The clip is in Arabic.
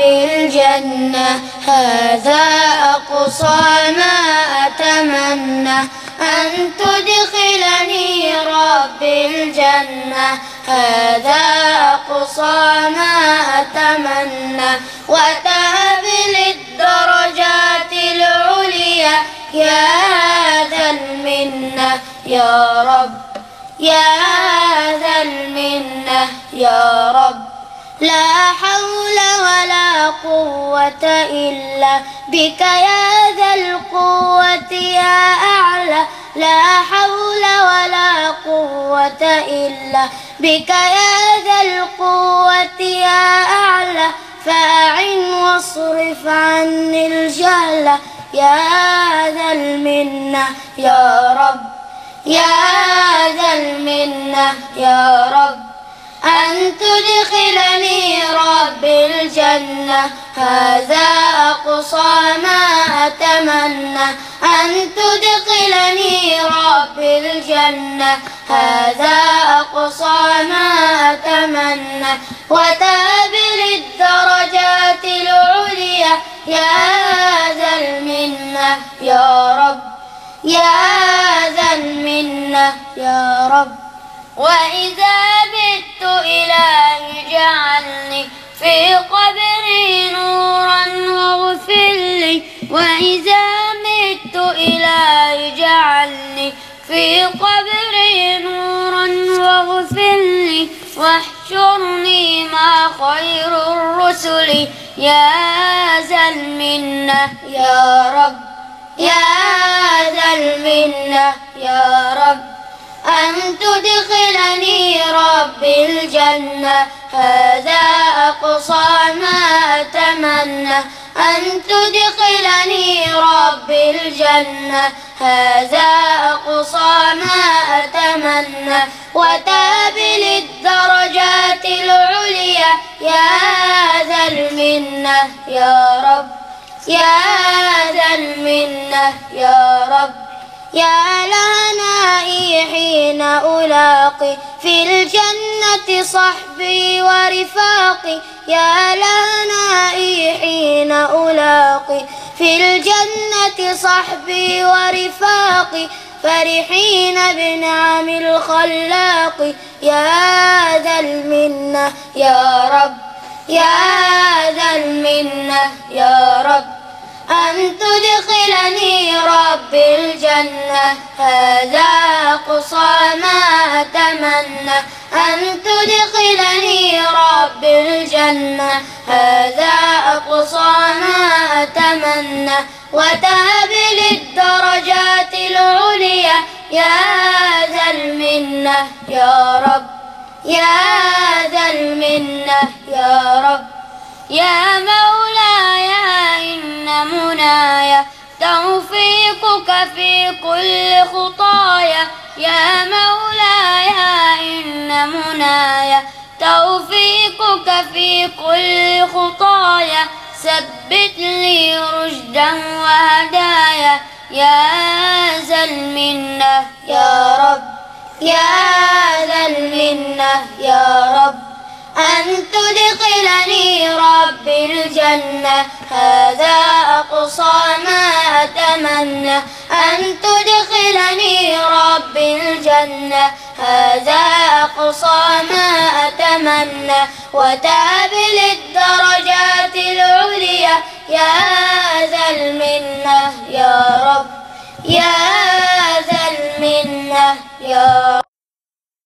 الجنة هذا أقصى ما أتمنى أن تدخلني ربي الجنة هذا أقصى ما أتمنى وتهب لي الدرجات العليا يا ذا المنة يا رب يا ذا المنة يا رب. لا حول ولا قوة إلا بك يا ذا القوة يا أعلى. لا حول ولا قوة إلا بك يا ذا القوة يا أعلى. فأعن واصرف عني الجهل يا ذا المنة يا رب يا ذا المنة يا رب. أن تدخلني ربي الجنة هذا أقصى ما أتمنى أن تدخلني ربي الجنة هذا أقصى ما أتمنى وتهب لي الدرجات العليا يا ذا المنة يا رب يا ذا المنة يا رب. وإذا بت إلهي اجعلني في قبري نورا واغفر لي. وإذا مت إلهي اجعلني في قبري نورا واغفر لي. واحشرني مع خير الرسل يا ذا المنة يا رب يا ذا المنة يا رب. أن تدخلني ربي الجنة هذا أقصى ما أتمنى أن تدخلني ربي الجنة هذا أقصى ما أتمنى وتهب لي الدرجات العليا يا ذا المنة يا رب يا ذا المنة يا رب. يا لهنائي حين ألاقي في الجنة صحبي ورفاقي. يا لهنائي حين ألاقي في الجنة صحبي ورفاقي فرحين بنعم الخلاق يا ذا المنة يا رب يا ذا المنة يا رب. أن تدخلني ربي الجنة هذا أقصى ما أتمنى أن تدخلني ربي الجنة هذا أقصى ما أتمنى وتهب لي الدرجات العليا يا ذا المنة يا رب يا ذا المنة يا رب. يا مولاي إن منايا توفيقك في كل خطايا. يا مولاي إن منايا توفيقك في كل خطايا. ثبت لي رشدا وهدايا يا ذا المنة يا رب يا ذا المنة يا رب. أن تدخلني ربي الجنة هذا أقصى ما أتمنى أن تدخلني ربي الجنة هذا أقصى ما أتمنى وتهب لي الدرجات العليا يا ذا المنة يا رب يا ذا المنة يا